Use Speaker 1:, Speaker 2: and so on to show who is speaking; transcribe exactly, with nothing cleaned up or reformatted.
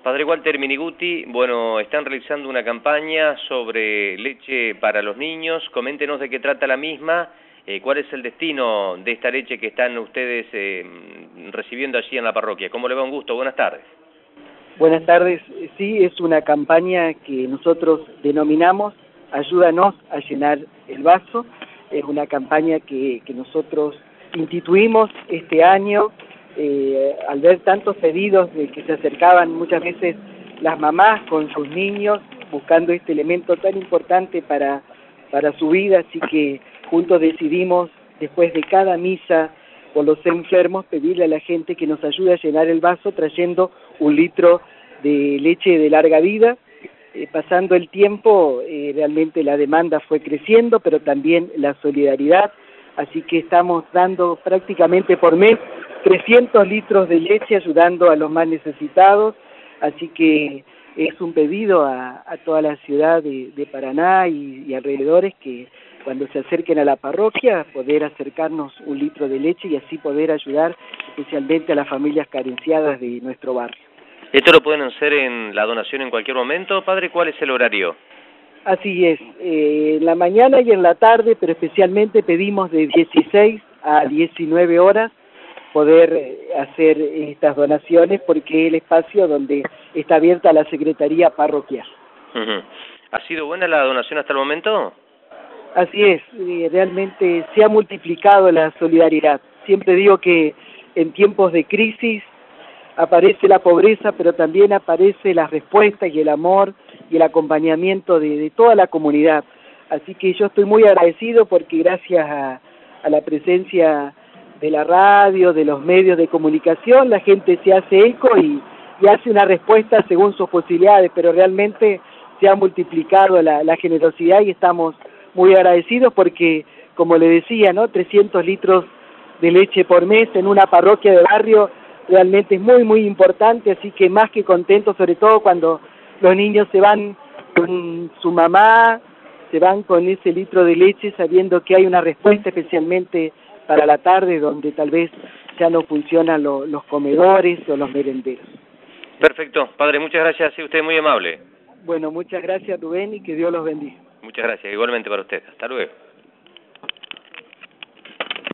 Speaker 1: Padre Walter Miniguti, bueno, están realizando una campaña sobre leche para los niños. Coméntenos de qué trata la misma, eh, cuál es el destino de esta leche que están ustedes eh, recibiendo allí en la parroquia. ¿Cómo le va? Un gusto, buenas tardes.
Speaker 2: Buenas tardes. Sí, es una campaña que nosotros denominamos Ayúdanos a llenar el vaso. Es una campaña que, que nosotros instituimos este año eh, al ver tantos pedidos de que se acercaban muchas veces las mamás con sus niños buscando este elemento tan importante para, para su vida, así que juntos decidimos después de cada misa por los enfermos pedirle a la gente que nos ayude a llenar el vaso trayendo un litro de leche de larga vida. Eh, pasando el tiempo, eh, realmente la demanda fue creciendo, pero también la solidaridad, así que estamos dando prácticamente por mes trescientos litros de leche ayudando a los más necesitados, así que es un pedido a, a toda la ciudad de, de Paraná y, y alrededores que cuando se acerquen a la parroquia poder acercarnos un litro de leche y así poder ayudar especialmente a las familias carenciadas de nuestro barrio.
Speaker 1: ¿Esto lo pueden hacer en la donación en cualquier momento, padre? ¿Cuál es el horario?
Speaker 2: Así es, eh, en la mañana y en la tarde, pero especialmente pedimos de dieciséis a diecinueve horas poder eh, hacer estas donaciones porque es el espacio donde está abierta la Secretaría Parroquial.
Speaker 1: Uh-huh. ¿Ha sido buena la donación hasta el momento?
Speaker 2: Así es, eh, realmente se ha multiplicado la solidaridad. Siempre digo que en tiempos de crisis aparece la pobreza, pero también aparece la respuesta y el amor y el acompañamiento de, de toda la comunidad. Así que yo estoy muy agradecido porque gracias a, a la presencia de la radio, de los medios de comunicación, la gente se hace eco y, y hace una respuesta según sus posibilidades, pero realmente se ha multiplicado la, la generosidad y estamos muy agradecidos porque, como le decía, ¿no? trescientos litros de leche por mes en una parroquia de barrio realmente es muy, muy importante, así que más que contento, sobre todo cuando los niños se van con su mamá, se van con ese litro de leche sabiendo que hay una respuesta especialmente para la tarde donde tal vez ya no funcionan lo, los comedores o los merenderos.
Speaker 1: Perfecto, padre, muchas gracias, sí, usted es muy amable.
Speaker 2: Bueno, muchas gracias Rubén y que Dios los bendiga.
Speaker 1: Muchas gracias, igualmente para usted. Hasta luego.